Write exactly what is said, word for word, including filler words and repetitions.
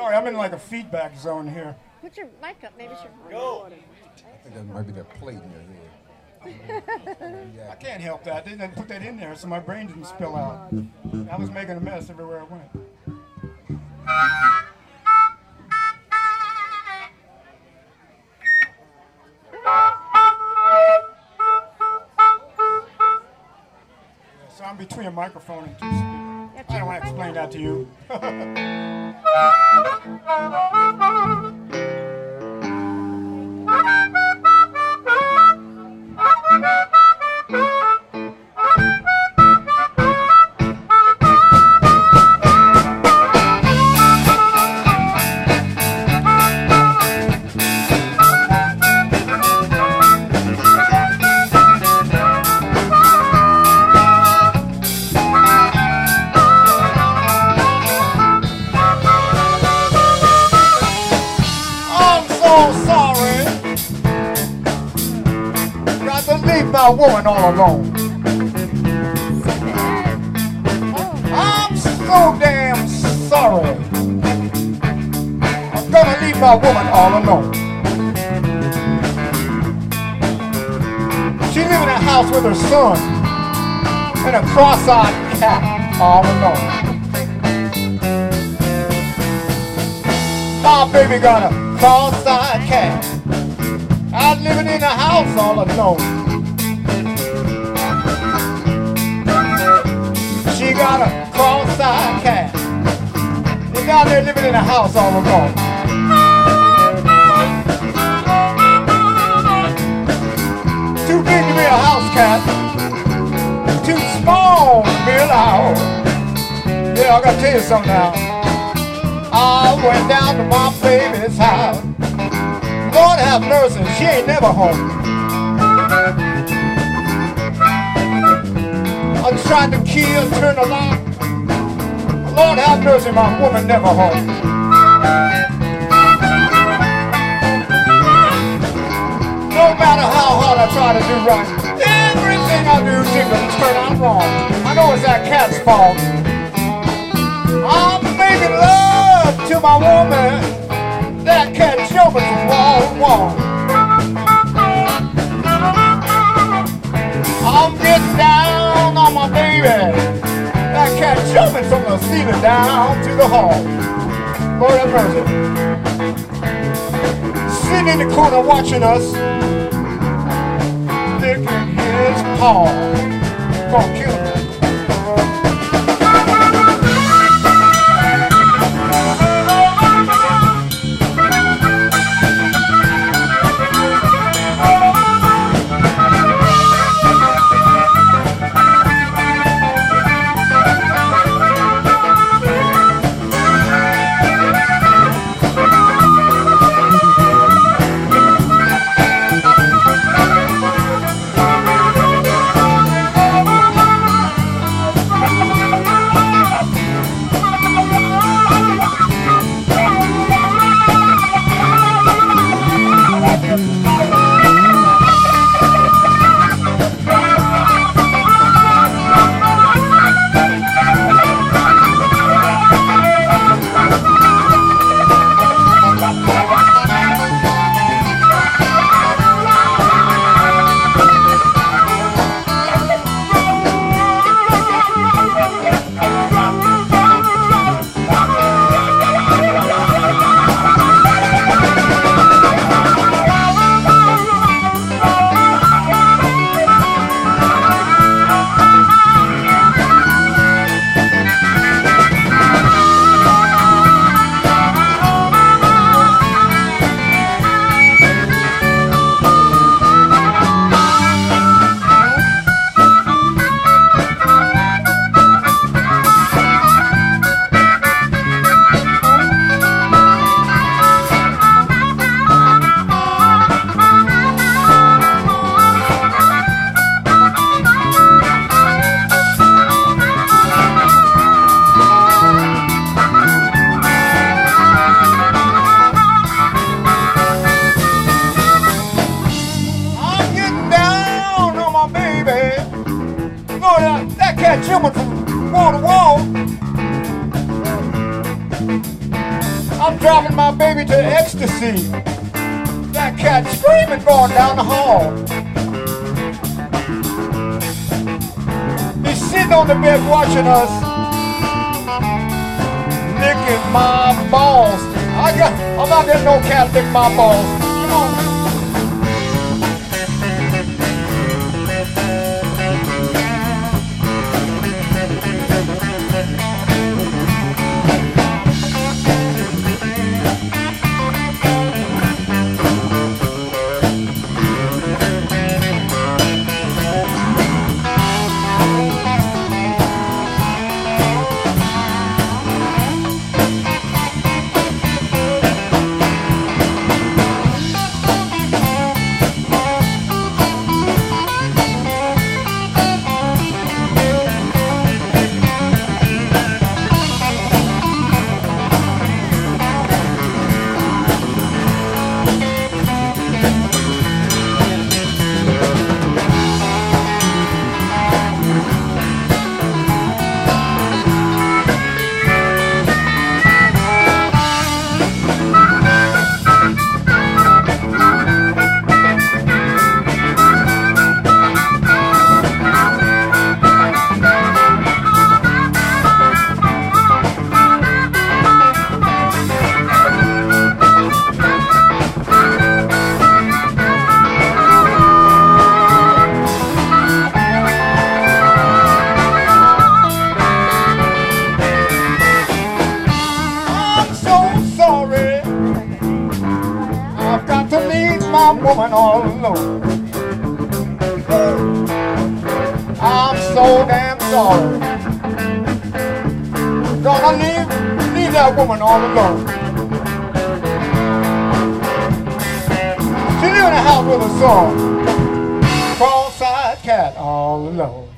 Sorry, I'm in like a feedback zone here. Put your mic up. Maybe it's your Go. I think that might be that plate in your head. I can't help that. They didn't put that in there so my brain didn't spill out. I was making a mess everywhere I went. So I'm between a microphone and two speakers. I don't want to explain that to you. My woman all alone. I'm so damn sorry. I'm gonna leave my woman all alone. She live in a house with her son and a cross-eyed cat all alone. My baby got a cross-eyed cat. I'm living in a house all alone. She got a cross-eyed cat. They're down there living in a house all alone. Too big to be a house cat. Too small to be allowed. Yeah, I gotta tell you something now. I went down to my baby's house. Lord have mercy, she ain't never home. I'm trying to kill, turn the lock. Lord have mercy, my woman never home. No matter how hard I try to do right, everything I do seems to turn out wrong. I know it's that cat's fault. I'm making love to my woman. That cat jumping from wall to wall. I'm getting down on my baby. That cat jumping from the ceiling down to the hall. Lord have mercy. Sitting in the corner watching us, licking his paw. Gonna kill him. jumping from wall to wall. I'm driving my baby to ecstasy. That cat screaming going down the hall. He's sitting on the bed watching us, licking my balls. I got, I'm not letting no cat lick my balls. Come on. My woman all alone. I'm so damn sorry. Gonna leave, leave that woman all alone. She live in a house with a son. Cross-eyed cat all alone.